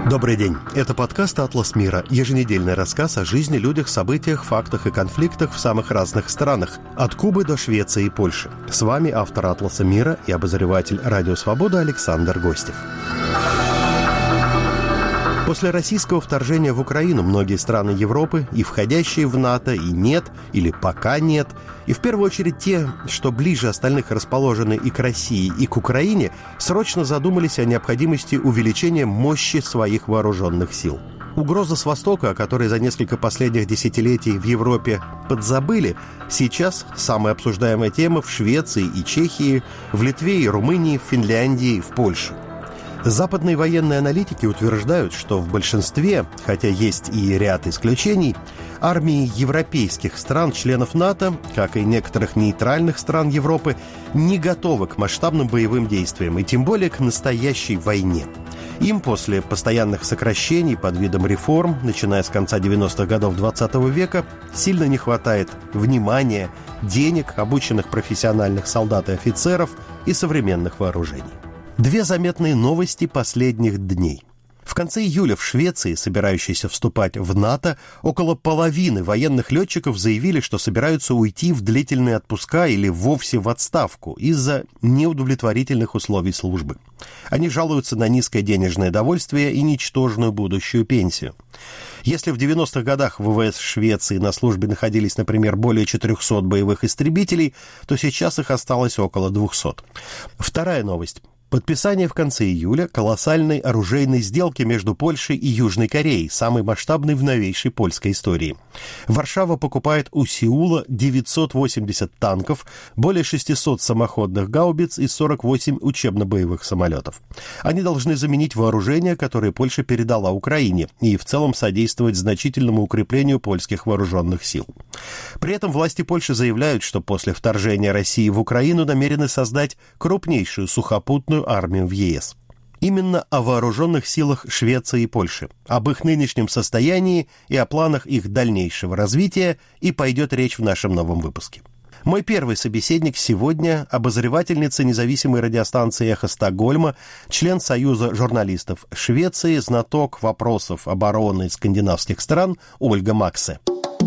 Добрый день. Это подкаст «Атлас мира», еженедельный рассказ о жизни, людях, событиях, фактах и конфликтах в самых разных странах, от Кубы до Швеции и Польши. С вами автор «Атласа мира» и обозреватель «Радио Свобода» Александр Гостев. После российского вторжения в Украину многие страны Европы, и входящие в НАТО, и нет, или пока нет, и в первую очередь те, что ближе остальных расположены и к России, и к Украине, срочно задумались о необходимости увеличения мощи своих вооруженных сил. Угроза с Востока, о которой за несколько последних десятилетий в Европе подзабыли, сейчас самая обсуждаемая тема в Швеции и Чехии, в Литве и Румынии, в Финляндии и в Польше. Западные военные аналитики утверждают, что в большинстве, хотя есть и ряд исключений, армии европейских стран, членов НАТО, как и некоторых нейтральных стран Европы, не готовы к масштабным боевым действиям и тем более к настоящей войне. Им после постоянных сокращений под видом реформ, начиная с конца 90-х годов XX века, сильно не хватает внимания, денег, обученных профессиональных солдат и офицеров и современных вооружений. Две заметные новости последних дней. В конце июля в Швеции, собирающейся вступать в НАТО, около половины военных летчиков заявили, что собираются уйти в длительные отпуска или вовсе в отставку из-за неудовлетворительных условий службы. Они жалуются на низкое денежное довольствие и ничтожную будущую пенсию. Если в 90-х годах в ВВС Швеции на службе находились, например, более 400 боевых истребителей, то сейчас их осталось около 200. Вторая новость. Подписание в конце июля колоссальной оружейной сделки между Польшей и Южной Кореей, самой масштабной в новейшей польской истории. Варшава покупает у Сеула 980 танков, более 600 самоходных гаубиц и 48 учебно-боевых самолетов. Они должны заменить вооружение, которое Польша передала Украине, и в целом содействовать значительному укреплению польских вооруженных сил. При этом власти Польши заявляют, что после вторжения России в Украину намерены создать крупнейшую сухопутную армию в ЕС. Именно о вооруженных силах Швеции и Польши, об их нынешнем состоянии и о планах их дальнейшего развития и пойдет речь в нашем новом выпуске. Мой первый собеседник сегодня – обозревательница независимой радиостанции «Эхо Стокгольма», член Союза журналистов Швеции, знаток вопросов обороны скандинавских стран Ольга Максе.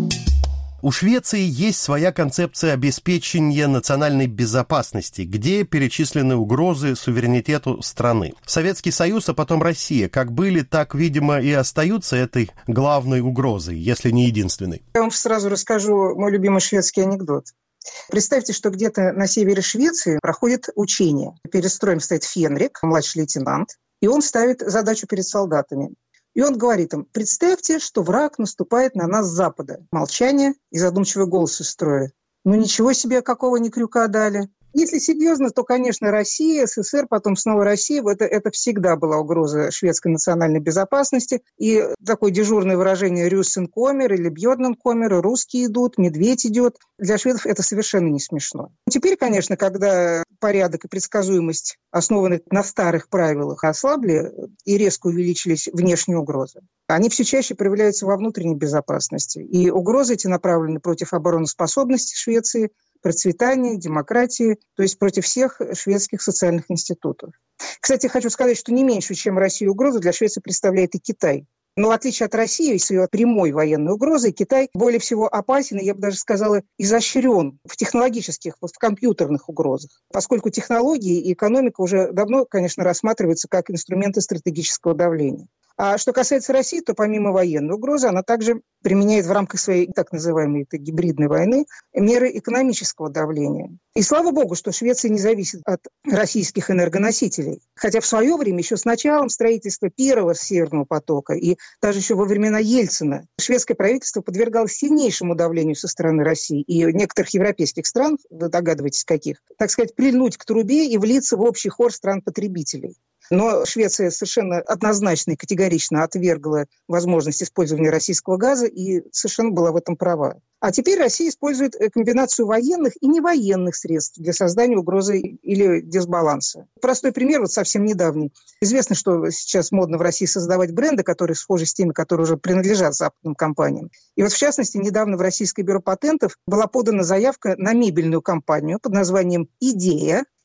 У Швеции есть своя концепция обеспечения национальной безопасности, где перечислены угрозы суверенитету страны. Советский Союз, а потом Россия, как были, так, видимо, и остаются этой главной угрозой, если не единственной. Я вам сразу расскажу мой любимый шведский анекдот. Представьте, что где-то на севере Швеции проходит учение. Перед строем стоит Фенрик, младший лейтенант, и он ставит задачу перед солдатами. И он говорит им: представьте, что враг наступает на нас с запада. Молчание и задумчивый голос из строя. Ну ничего себе, какого ни крюка дали. Если серьезно, то, конечно, Россия, СССР, потом снова Россия. Это всегда была угроза шведской национальной безопасности. И такое дежурное выражение «рюссен комер» или «бьёрнен комер», «русские идут», «медведь идет». Для шведов это совершенно не смешно. Теперь, конечно, когда порядок и предсказуемость, основанные на старых правилах, ослабли и резко увеличились внешние угрозы, они все чаще проявляются во внутренней безопасности. И угрозы эти направлены против обороноспособности Швеции, процветания, демократии, то есть против всех шведских социальных институтов. Кстати, хочу сказать, что не меньше, чем Россия угрозу для Швеции представляет и Китай. Но в отличие от России, с ее прямой военной угрозой, Китай более всего опасен, и я бы даже сказала, изощрен в технологических, в компьютерных угрозах, поскольку технологии и экономика уже давно, конечно, рассматриваются как инструменты стратегического давления. А что касается России, то помимо военной угрозы, она также применяет в рамках своей так называемой гибридной войны меры экономического давления. И слава богу, что Швеция не зависит от российских энергоносителей. Хотя в свое время, еще с началом строительства первого Северного потока и даже еще во времена Ельцина, шведское правительство подвергалось сильнейшему давлению со стороны России и некоторых европейских стран, вы догадываетесь каких, так сказать, прильнуть к трубе и влиться в общий хор стран-потребителей. Но Швеция совершенно однозначно и категорично отвергла возможность использования российского газа и совершенно была в этом права. А теперь Россия использует комбинацию военных и невоенных средств для создания угрозы или дисбаланса. Простой пример, вот совсем недавний. Известно, что сейчас модно в России создавать бренды, которые схожи с теми, которые уже принадлежат западным компаниям. И вот в частности, недавно в Российское бюро патентов была подана заявка на мебельную компанию под названием «Идея».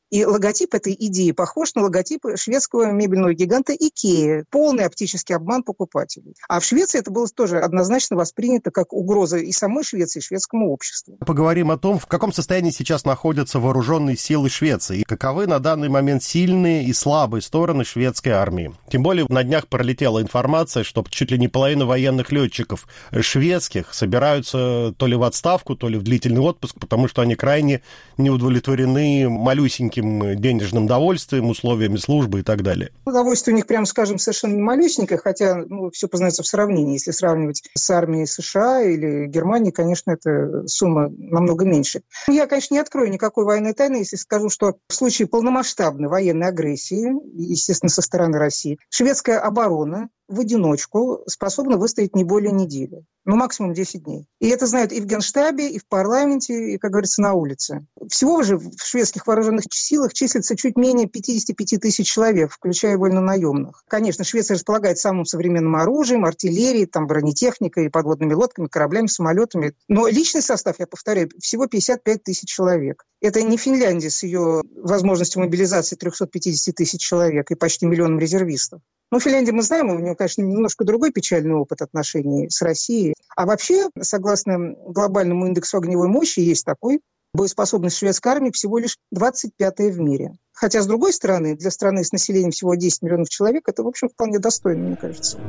И логотип этой идеи похож на логотип шведского мебельного гиганта Икеа. Полный оптический обман покупателей. А в Швеции это было тоже однозначно воспринято как угроза и самой Швеции, и шведскому обществу. Поговорим о том, в каком состоянии сейчас находятся вооруженные силы Швеции и каковы на данный момент сильные и слабые стороны шведской армии. Тем более на днях пролетела информация, что чуть ли не половина военных летчиков шведских собираются то ли в отставку, то ли в длительный отпуск, потому что они крайне не удовлетворены малюсеньким денежным довольствием, условиями службы и так далее. Удовольствие у них, прямо скажем, совершенно не малюсенькое, хотя все познается в сравнении. Если сравнивать с армией США или Германии, конечно, эта сумма намного меньше. Я, конечно, не открою никакой военной тайны, если скажу, что в случае полномасштабной военной агрессии, естественно, со стороны России, шведская оборона в одиночку способна выстоять не более недели, максимум 10 дней. И это знают и в Генштабе, и в парламенте, и, как говорится, на улице. Всего же в шведских вооруженных силах числится чуть менее 55 тысяч человек, включая вольнонаемных. Конечно, Швеция располагает самым современным оружием, артиллерией, бронетехникой, подводными лодками, кораблями, самолетами. Но личный состав, я повторяю, всего 55 тысяч человек. Это не Финляндия с ее возможностью мобилизации 350 тысяч человек и почти миллионом резервистов. Финляндия, мы знаем, у нее, конечно, немножко другой печальный опыт отношений с Россией. А вообще, согласно глобальному индексу огневой мощи, есть такой, боеспособность шведской армии всего лишь 25-я в мире. Хотя, с другой стороны, для страны с населением всего 10 миллионов человек, это, в общем, вполне достойно, мне кажется.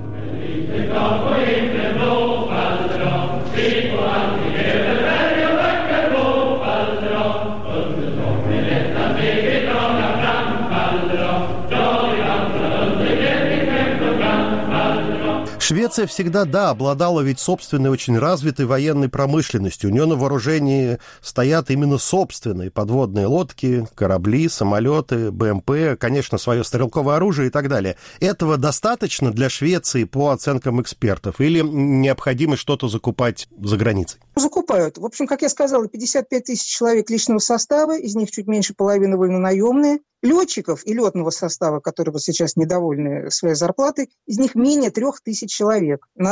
Швеция всегда, обладала ведь собственной очень развитой военной промышленностью. У нее на вооружении стоят именно собственные подводные лодки, корабли, самолеты, БМП, конечно, свое стрелковое оружие и так далее. Этого достаточно для Швеции по оценкам экспертов? Или необходимо что-то закупать за границей? Закупают. В общем, как я сказала, 55 тысяч человек личного состава, из них чуть меньше половины вольнонаемные. Летчиков и летного состава, которые вот сейчас недовольны своей зарплатой, из них менее 3000 человек на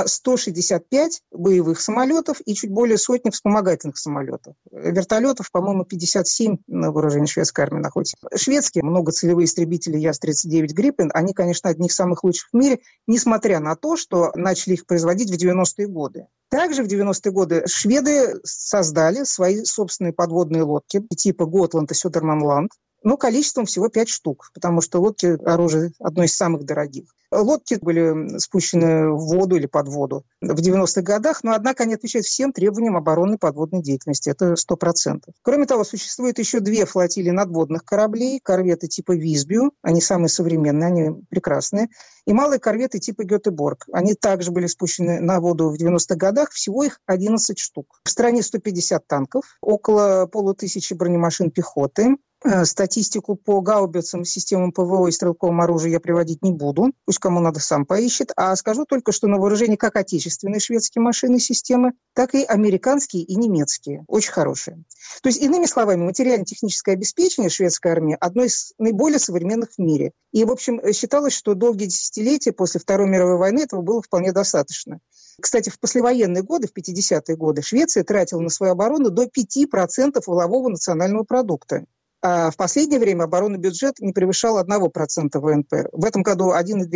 165 боевых самолетов и чуть более сотни вспомогательных самолетов. Вертолетов, по-моему, 57 на вооружении шведской армии находится. Шведские многоцелевые истребители Яс-39 Гриппен, они, конечно, одни из самых лучших в мире, несмотря на то, что начали их производить в 90-е годы. Также в 90-е годы шведы создали свои собственные подводные лодки типа Готланд и Сёдерманланд. Количеством всего 5 штук, потому что лодки оружие одно из самых дорогих. Лодки были спущены в воду или под воду в 90-х годах, но, однако, они отвечают всем требованиям оборонной подводной деятельности. Это 100%. Кроме того, существует еще 2 флотилии надводных кораблей, корветы типа Висбю, они самые современные, они прекрасные, и малые корветы типа Гетеборг. Они также были спущены на воду в 90-х годах, всего их 11 штук. В стране 150 танков, около 500 бронемашин пехоты. Статистику по гаубицам, системам ПВО и стрелковому оружию я приводить не буду. Пусть кому надо сам поищет. А скажу только, что на вооружении как отечественные шведские машины и системы, так и американские и немецкие. Очень хорошие. То есть, иными словами, материально-техническое обеспечение шведской армии одно из наиболее современных в мире. И, в общем, считалось, что долгие десятилетия после Второй мировой войны этого было вполне достаточно. Кстати, в послевоенные годы, в 50-е годы, Швеция тратила на свою оборону до 5% валового национального продукта. А в последнее время оборонный бюджет не превышал 1% ВНП. В этом году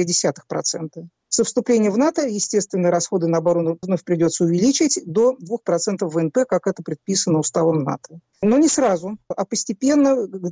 1,2%. Со вступлением в НАТО, естественно, расходы на оборону вновь придется увеличить до 2% ВНП, как это предписано уставом НАТО. Но не сразу, а постепенно к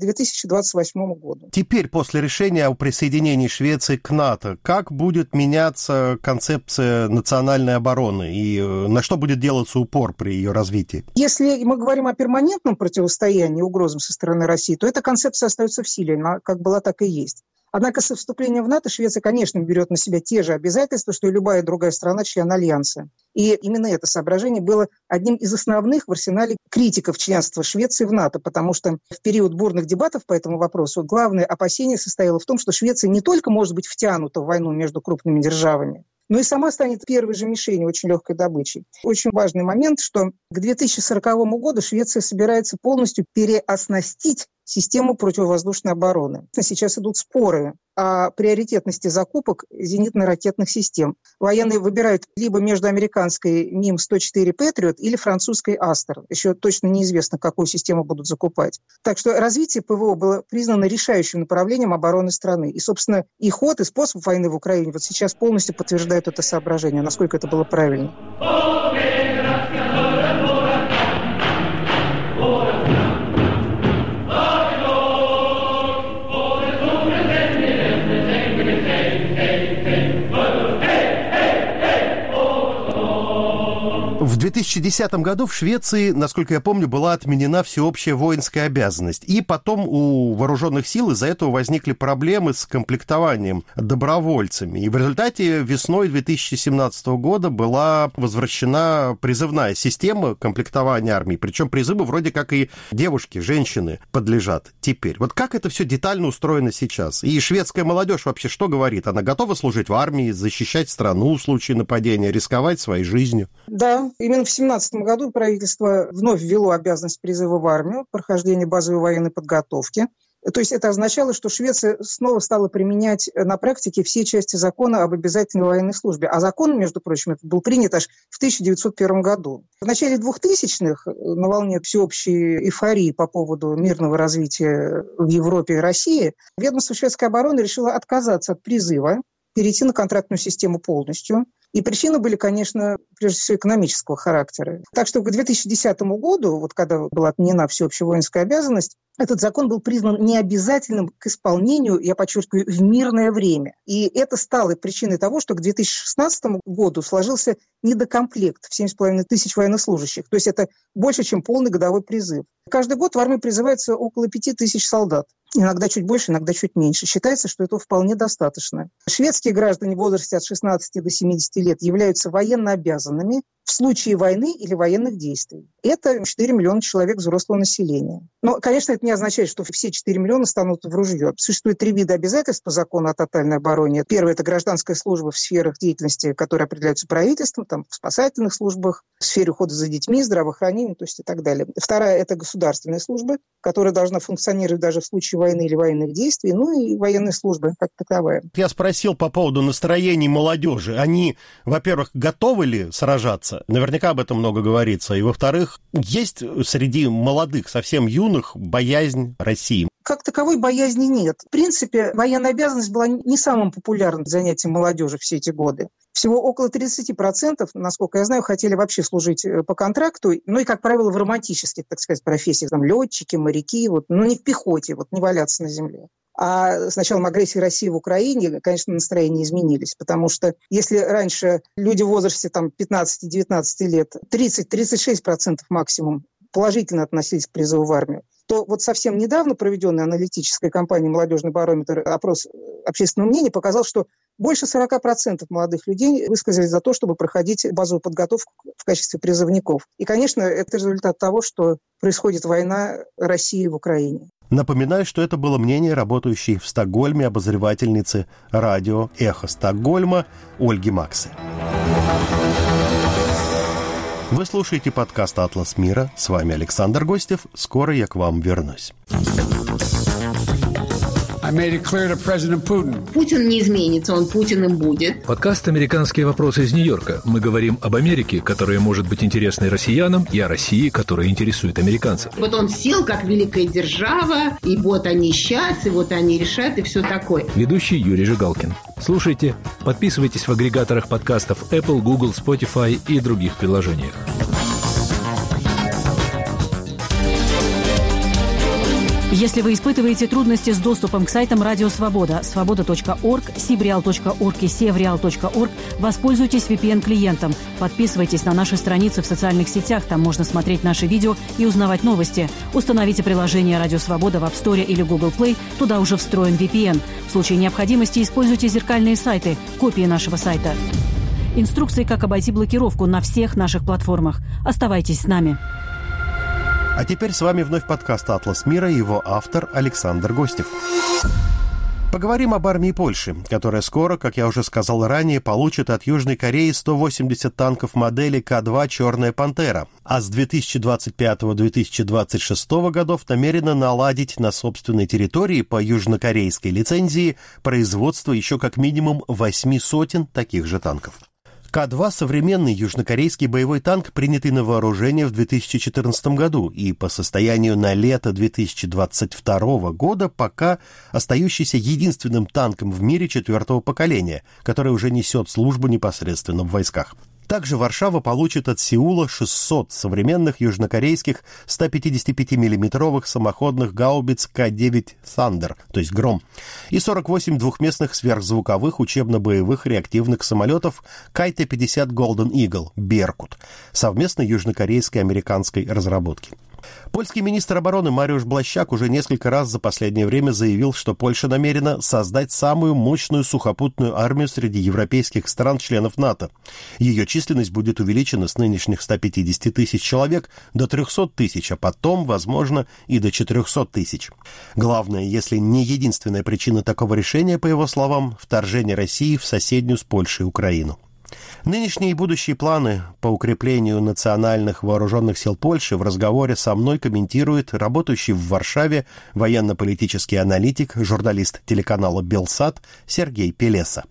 2028 году. Теперь, после решения о присоединении Швеции к НАТО, как будет меняться концепция национальной обороны и на что будет делаться упор при ее развитии? Если мы говорим о перманентном противостоянии угрозам со стороны России, то эта концепция остается в силе, она как была, так и есть. Однако со вступлением в НАТО Швеция, конечно, берет на себя те же обязательства, что и любая другая страна-член Альянса. И именно это соображение было одним из основных в арсенале критиков членства Швеции в НАТО, потому что в период бурных дебатов по этому вопросу главное опасение состояло в том, что Швеция не только может быть втянута в войну между крупными державами, но и сама станет первой же мишенью, очень легкой добычей. Очень важный момент, что к 2040 году Швеция собирается полностью переоснастить систему противовоздушной обороны. Сейчас идут споры о приоритетности закупок зенитно-ракетных систем. Военные выбирают либо между американской МИМ-104 Патриот или французской Астер. Еще точно неизвестно, какую систему будут закупать. Так что развитие ПВО было признано решающим направлением обороны страны. И, собственно, и ход, и способ войны в Украине вот сейчас полностью подтверждают это соображение, насколько это было правильно. В 2010 году в Швеции, насколько я помню, была отменена всеобщая воинская обязанность. И потом у вооруженных сил из-за этого возникли проблемы с комплектованием добровольцами. И в результате весной 2017 года была возвращена призывная система комплектования армии. Причем призывы вроде как и девушки, женщины подлежат теперь. Вот как это все детально устроено сейчас? И шведская молодежь вообще что говорит? Она готова служить в армии, защищать страну в случае нападения, рисковать своей жизнью? Да, именно в 2017 году правительство вновь ввело обязанность призыва в армию, прохождения базовой военной подготовки. То есть это означало, что Швеция снова стала применять на практике все части закона об обязательной военной службе. А закон, между прочим, был принят аж в 1901 году. В начале 2000-х, на волне всеобщей эйфории по поводу мирного развития в Европе и России, ведомство шведской обороны решило отказаться от призыва, перейти на контрактную систему полностью. И причины были, конечно, прежде всего экономического характера. Так что к 2010 году, вот когда была отменена всеобщая воинская обязанность, этот закон был признан необязательным к исполнению, я подчеркиваю, в мирное время. И это стало причиной того, что к 2016 году сложился недокомплект в 7,5 тысяч военнослужащих. То есть это больше, чем полный годовой призыв. Каждый год в армии призывается около 5 тысяч солдат. Иногда чуть больше, иногда чуть меньше. Считается, что этого вполне достаточно. Шведские граждане в возрасте от 16 до 70 лет являются военнообязанными в случае войны или военных действий. Это 4 миллиона человек взрослого населения. Но, конечно, это не означает, что все 4 миллиона станут в ружье. Существует 3 вида обязательств по закону о тотальной обороне. Первое – это гражданская служба в сферах деятельности, которые определяются правительством, там, в спасательных службах, в сфере ухода за детьми, здравоохранения, то есть и так далее. Вторая – это государственная служба, которая должна функционировать даже в случае войны или военных действий, ну и военная служба как таковая. Я спросил по поводу настроений молодежи. Они, во-первых, готовы ли сражаться? Наверняка об этом много говорится. И, во-вторых, есть среди молодых, совсем юных, боязнь России? Как таковой боязни нет. В принципе, военная обязанность была не самым популярным занятием молодежи все эти годы. Всего около 30%, насколько я знаю, хотели вообще служить по контракту, ну и, как правило, в романтических, так сказать, профессиях, там, летчики, моряки, вот, но не в пехоте, вот, не валяться на земле. А с началом агрессии России в Украине, конечно, настроения изменились, потому что если раньше люди в возрасте там, 15-19 лет 30-36% максимум положительно относились к призыву в армию, то вот совсем недавно проведенная аналитическая кампания «Молодежный барометр», опрос общественного мнения показал, что больше 40% молодых людей высказались за то, чтобы проходить базовую подготовку в качестве призывников. И, конечно, это результат того, что происходит война России в Украине. Напоминаю, что это было мнение работающей в Стокгольме обозревательницы радио «Эхо Стокгольма» Ольги Максы. Вы слушаете подкаст «Атлас мира». С вами Александр Гостев. Скоро я к вам вернусь. Путин не изменится, он Путиным будет. Подкаст «Американские вопросы» из Нью-Йорка. Мы говорим об Америке, которая может быть интересной россиянам, и о России, которая интересует американцев. Вот он сел как великая держава, и вот они сейчас, и вот они решат, и все такое. Ведущий Юрий Жигалкин. Слушайте, подписывайтесь в агрегаторах подкастов Apple, Google, Spotify и других приложениях. Если вы испытываете трудности с доступом к сайтам Радио Свобода, свобода.орг, sibreal.org и sevreal.org, воспользуйтесь VPN-клиентом. Подписывайтесь на наши страницы в социальных сетях, там можно смотреть наши видео и узнавать новости. Установите приложение Радио Свобода в App Store или Google Play, туда уже встроен VPN. В случае необходимости используйте зеркальные сайты, копии нашего сайта. Инструкции, как обойти блокировку на всех наших платформах. Оставайтесь с нами. А теперь с вами вновь подкаст «Атлас мира» и его автор Александр Гостев. Поговорим об армии Польши, которая скоро, как я уже сказал ранее, получит от Южной Кореи 180 танков модели К-2 «Черная пантера», а с 2025-2026 годов намерена наладить на собственной территории по южнокорейской лицензии производство еще как минимум 800 таких же танков. К-2 – современный южнокорейский боевой танк, принятый на вооружение в 2014 году и по состоянию на лето 2022 года пока остающийся единственным танком в мире 4-го поколения, который уже несет службу непосредственно в войсках. Также Варшава получит от Сеула 600 современных южнокорейских 155 миллиметровых самоходных гаубиц К-9 «Thunder», то есть «Гром», и 48 двухместных сверхзвуковых учебно-боевых реактивных самолетов Кайте-50 Golden Eagle «Беркут» совместной южнокорейской американской разработки. Польский министр обороны Мариуsz Błaszczak уже несколько раз за последнее время заявил, что Польша намерена создать самую мощную сухопутную армию среди европейских стран-членов НАТО. Ее численность будет увеличена с нынешних 150 тысяч человек до 300 тысяч, а потом, возможно, и до 400 тысяч. Главная, если не единственная причина такого решения, по его словам, вторжение России в соседнюю с Польшей Украину. Нынешние и будущие планы по укреплению национальных вооруженных сил Польши в разговоре со мной комментирует работающий в Варшаве военно-политический аналитик, журналист телеканала «Белсат» Сергей Пелеса.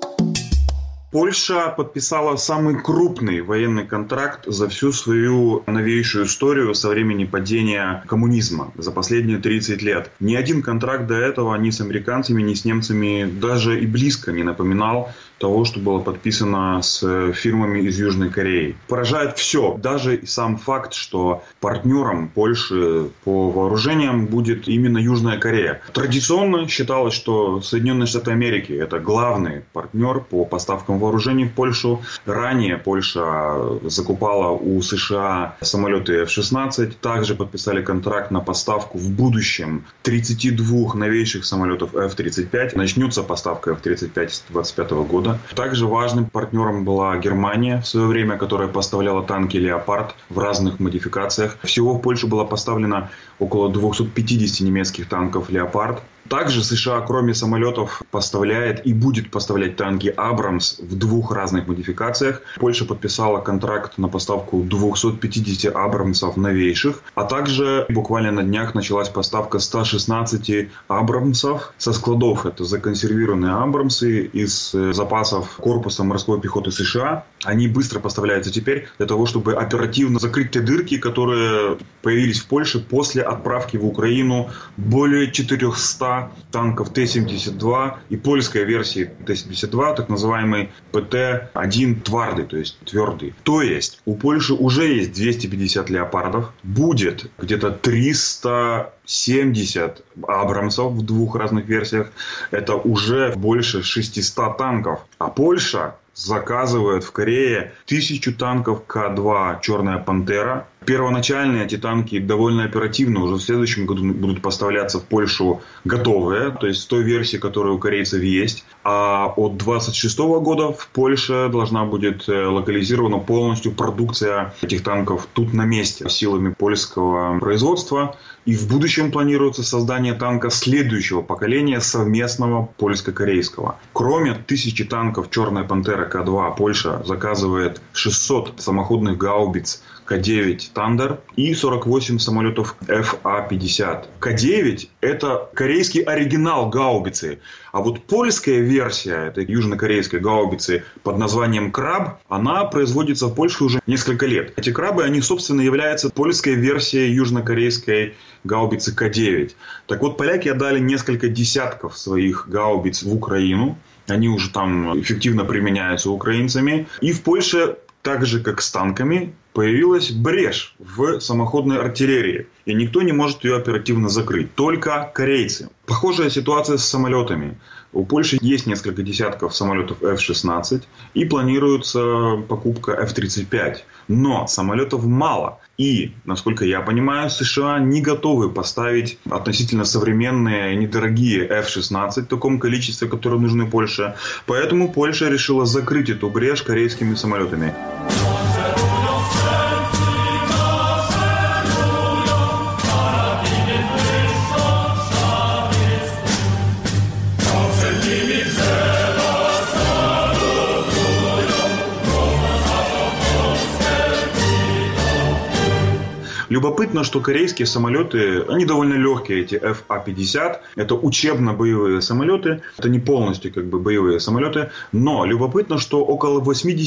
Польша подписала самый крупный военный контракт за всю свою новейшую историю со времени падения коммунизма за последние 30 лет. Ни один контракт до этого ни с американцами, ни с немцами даже и близко не напоминал того, что было подписано с фирмами из Южной Кореи. Поражает все. Даже и сам факт, что партнером Польши по вооружениям будет именно Южная Корея. Традиционно считалось, что Соединенные Штаты Америки – это главный партнер по поставкам вооружений в Польшу. Ранее Польша закупала у США самолеты F-16. Также подписали контракт на поставку в будущем 32 новейших самолетов F-35. Начнется поставка F-35 с 2025 года. Также важным партнером была Германия в свое время, которая поставляла танки «Леопард» в разных модификациях. Всего в Польшу было поставлено около 250 немецких танков «Леопард». Также США, кроме самолетов, поставляет и будет поставлять танки «Абрамс» в 2 разных модификациях. Польша подписала контракт на поставку 250 «Абрамсов» новейших, а также буквально на днях началась поставка 116 «Абрамсов» со складов. Это законсервированные «Абрамсы» из запасов корпуса морской пехоты США. Они быстро поставляются теперь для того, чтобы оперативно закрыть те дырки, которые появились в Польше после отправки в Украину более 400 танков Т-72 и польской версии Т-72, так называемый ПТ-1 твардый, то есть твердый. То есть у Польши уже есть 250 «Леопардов», будет где-то 370 «Абрамсов» в 2 разных версиях. Это уже больше 600 танков. А Польша заказывает в Корее 1000 танков К-2 «Черная пантера». Первоначально эти танки довольно оперативно уже в следующем году будут поставляться в Польшу готовые, то есть в той версии, которая у корейцев есть. А от 2026 года в Польше должна будет локализирована полностью продукция этих танков тут на месте силами польского производства. И в будущем планируется создание танка следующего поколения совместного польско-корейского. Кроме 1000 танков «Черная пантера» К-2, Польша заказывает 600 самоходных гаубиц К-9 «Thunder» и 48 самолетов ФА-50. К-9 – это корейский оригинал гаубицы. А вот польская версия этой южнокорейской гаубицы под названием «Краб», она производится в Польше уже несколько лет. Эти «Крабы», они, собственно, являются польской версией южнокорейской гаубицы К-9. Так вот, поляки отдали несколько десятков своих гаубиц в Украину. Они уже там эффективно применяются украинцами. И в Польше, так же как с танками, появилась брешь в самоходной артиллерии. И никто не может ее оперативно закрыть. Только корейцы. Похожая ситуация с самолетами. У Польши есть несколько десятков самолетов F-16 и планируется покупка F-35. Но самолетов мало. И, насколько я понимаю, США не готовы поставить относительно современные и недорогие F-16 в таком количестве, которое нужны Польше. Поэтому Польша решила закрыть эту брешь корейскими самолетами. Любопытно, что корейские самолеты, они довольно легкие, эти Фа-50. Это учебно-боевые самолеты. Это не полностью боевые самолеты. Но любопытно, что около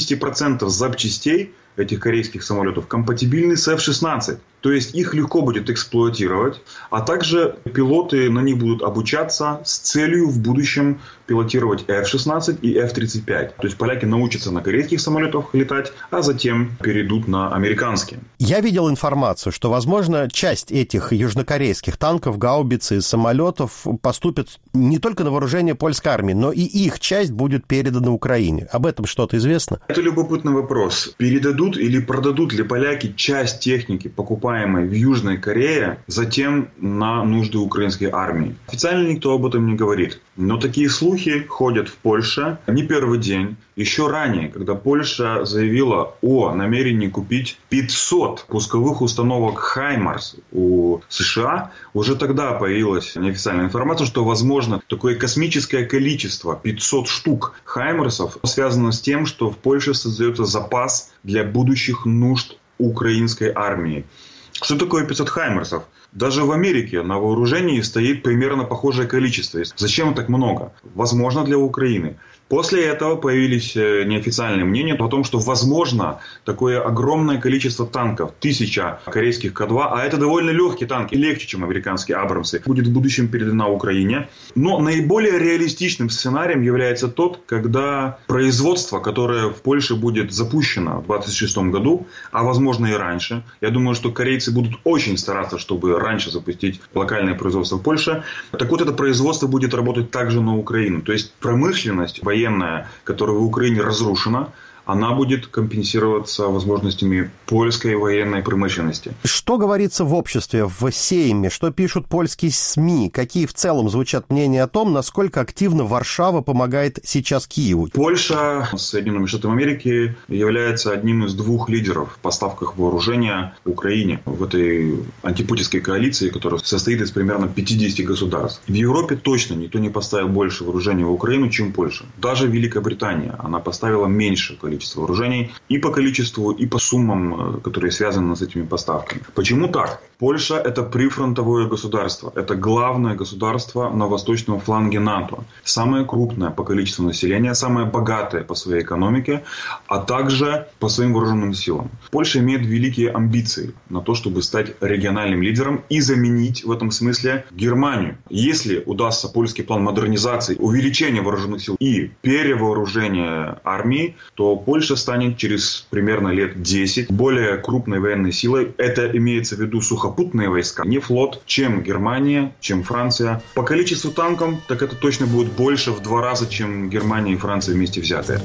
80% запчастей этих корейских самолетов компатибильны с F-16. То есть их легко будет эксплуатировать. А также пилоты на них будут обучаться с целью в будущем пилотировать F-16 и F-35. То есть поляки научатся на корейских самолетах летать, а затем перейдут на американские. Я видел информацию, что, возможно, часть этих южнокорейских танков, гаубиц и самолетов поступит не только на вооружение польской армии, но и их часть будет передана Украине. Об этом что-то известно? Это любопытный вопрос. Передадут или продадут ли поляки часть техники, покупаемой в Южной Корее, затем на нужды украинской армии? Официально никто об этом не говорит. Но такие слухи ходят в Польше не первый день. Еще ранее, когда Польша заявила о намерении купить 500 пусковых установок «Хаймарс» у США, уже тогда появилась неофициальная информация, что, возможно, такое космическое количество, 500 штук «Хаймарсов», связано с тем, что в Польше создается запас для будущих нужд украинской армии. Что такое 500 «Хаймарсов»? Даже в Америке на вооружении стоит примерно похожее количество. Зачем так много? Возможно, для Украины. После этого появились неофициальные мнения о том, что возможно такое огромное количество танков, 1000 корейских К-2, а это довольно легкий танк, и легче, чем американские Абрамсы, будет в будущем передана Украине. Но наиболее реалистичным сценарием является тот, когда производство, которое в Польше будет запущено в 2026 году, а возможно и раньше, я думаю, что корейцы будут очень стараться, чтобы раньше запустить локальное производство в Польше, так вот это производство будет работать также на Украину. То есть промышленность военная, которая в Украине разрушена, она будет компенсироваться возможностями польской военной промышленности. Что говорится в обществе, в Сейме? Что пишут польские СМИ? Какие в целом звучат мнения о том, насколько активно Варшава помогает сейчас Киеву? Польша с Соединенными Штатами Америки является одним из двух лидеров в поставках вооружения Украине в этой антипутинской коалиции, которая состоит из примерно 50 государств. В Европе точно никто не поставил больше вооружения в Украину, чем Польша. Даже Великобритания, она поставила меньше количество вооружений и по количеству, и по суммам, которые связаны с этими поставками. Почему так? Польша – это прифронтовое государство. Это главное государство на восточном фланге НАТО. Самое крупное по количеству населения, самое богатое по своей экономике, а также по своим вооруженным силам. Польша имеет великие амбиции на то, чтобы стать региональным лидером и заменить в этом смысле Германию. Если удастся польский план модернизации, увеличения вооруженных сил и перевооружения армии, то Польша станет через примерно лет 10 более крупной военной силой. Это имеется в виду сухопутные войска, не флот, чем Германия, чем Франция. По количеству танков, так это точно будет больше в 2 раза, чем Германия и Франция вместе взятые.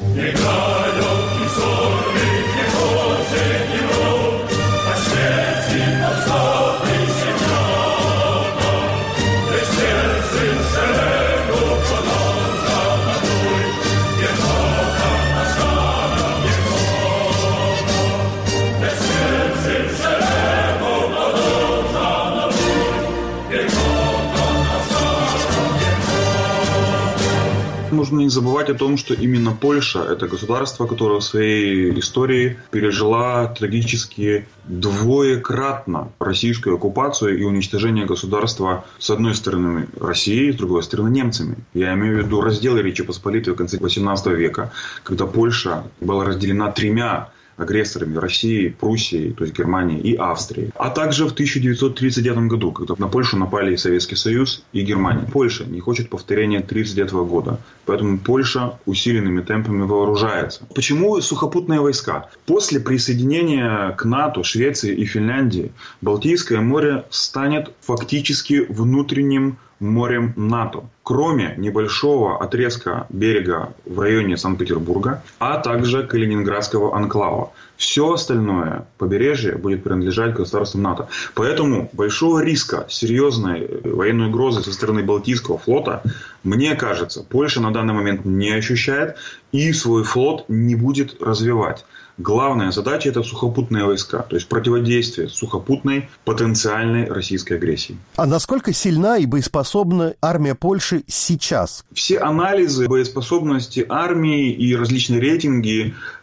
Нужно не забывать о том, что именно Польша – это государство, которое в своей истории пережила трагически двоекратно российскую оккупацию и уничтожение государства с одной стороны Россией, с другой стороны немцами. Я имею в виду раздел Речи Посполитой в конце XVIII века, когда Польша была разделена 3 агрессорами России, Пруссии, то есть Германии и Австрии. А также в 1939 году, когда на Польшу напали и Советский Союз, и Германия. Польша не хочет повторения 1939 года. Поэтому Польша усиленными темпами вооружается. Почему сухопутные войска? После присоединения к НАТО Швеции и Финляндии Балтийское море станет фактически внутренним морем НАТО, кроме небольшого отрезка берега в районе Санкт-Петербурга, а также Калининградского анклава. Все остальное побережье будет принадлежать государствам НАТО. Поэтому большого риска серьезной военной угрозы со стороны Балтийского флота, мне кажется, Польша на данный момент не ощущает и свой флот не будет развивать. Главная задача – это сухопутные войска, то есть противодействие сухопутной потенциальной российской агрессии. А насколько сильна и боеспособна армия Польши сейчас? Все анализы боеспособности армии и различные рейтинги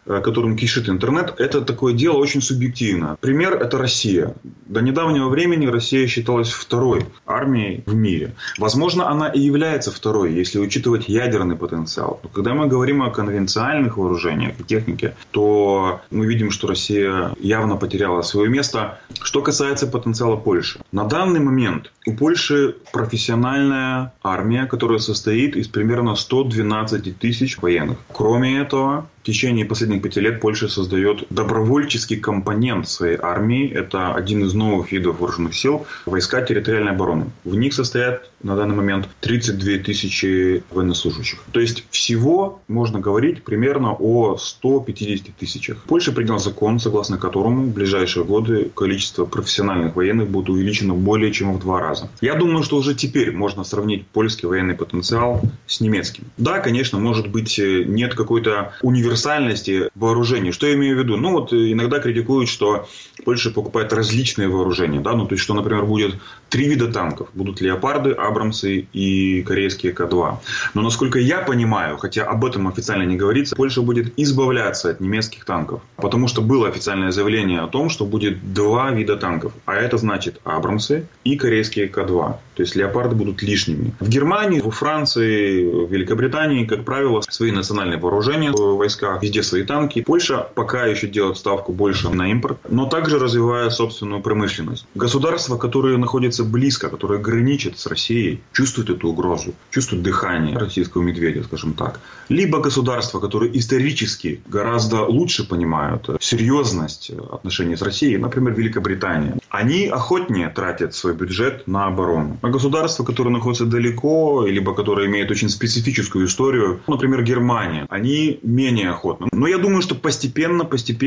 которым кишит интернет, это такое дело очень субъективно. Пример – это Россия. До недавнего времени Россия считалась второй армией в мире. Возможно, она и является второй, если учитывать ядерный потенциал. Но когда мы говорим о конвенциональных вооружениях и технике, то мы видим, что Россия явно потеряла свое место. Что касается потенциала Польши. На данный момент у Польши профессиональная армия, которая состоит из примерно 112 тысяч военных. Кроме этого, в течение последних 5 лет Польша создает добровольческий компонент своей армии. Это один из новых видов вооруженных сил – войска территориальной обороны. В них состоят на данный момент 32 тысячи военнослужащих. То есть всего можно говорить примерно о 150 тысячах. Польша приняла закон, согласно которому в ближайшие годы количество профессиональных военных будет увеличено более чем в 2 раза. Я думаю, что уже теперь можно сравнить польский военный потенциал с немецким. Да, конечно, может быть, нет какой-то универсальности вооружений. Что я имею в виду? Иногда критикуют, что Польша покупает различные вооружения. Да? То есть, что, например, будет 3 вида танков. Будут леопарды, абрамсы и корейские К2. Но, насколько я понимаю, хотя об этом официально не говорится, Польша будет избавляться от немецких танков. Потому что было официальное заявление о том, что будет 2 вида танков. А это значит абрамсы и корейские К2. То есть, леопарды будут лишними. В Германии, во Франции, в Великобритании, как правило, свои национальные вооружения в войсках, везде свои танки. Польша пока еще делает ставку больше на импорт, но также развивая собственную промышленность. Государства, которые находятся близко, которые граничат с Россией, чувствуют эту угрозу, чувствуют дыхание российского медведя, скажем так. Либо государства, которые исторически гораздо лучше понимают серьезность отношений с Россией, например, Великобритания, они охотнее тратят свой бюджет на оборону. А государства, которые находятся далеко, либо которые имеют очень специфическую историю, например, Германия, они менее охотно. Но я думаю, что постепенно,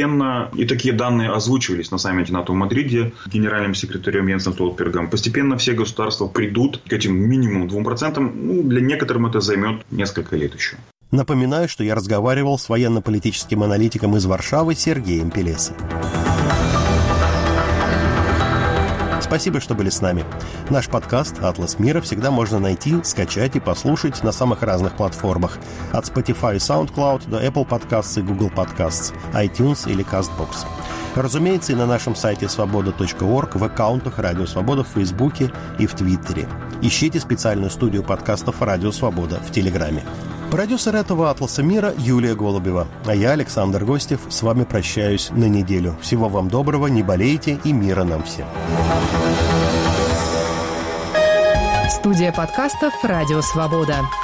и такие данные озвучивались на саммите НАТО в Мадриде генеральным секретарем Йенсом Столтенбергом, постепенно все государства придут к этим минимум 2%. Для некоторых это займет несколько лет еще. Напоминаю, что я разговаривал с военно-политическим аналитиком из Варшавы Сергеем Пелесой. Спасибо, что были с нами. Наш подкаст «Атлас мира» всегда можно найти, скачать и послушать на самых разных платформах. От Spotify и SoundCloud до Apple Podcasts и Google Podcasts, iTunes или CastBox. Разумеется, и на нашем сайте свобода.орг, в аккаунтах «Радио Свобода» в Фейсбуке и в Твиттере. Ищите специальную студию подкастов «Радио Свобода» в Телеграме. Продюсер этого «Атласа мира» Юлия Голубева. А я, Александр Гостев, с вами прощаюсь на неделю. Всего вам доброго, не болейте и мира нам всем. Студия подкастов «Радио Свобода».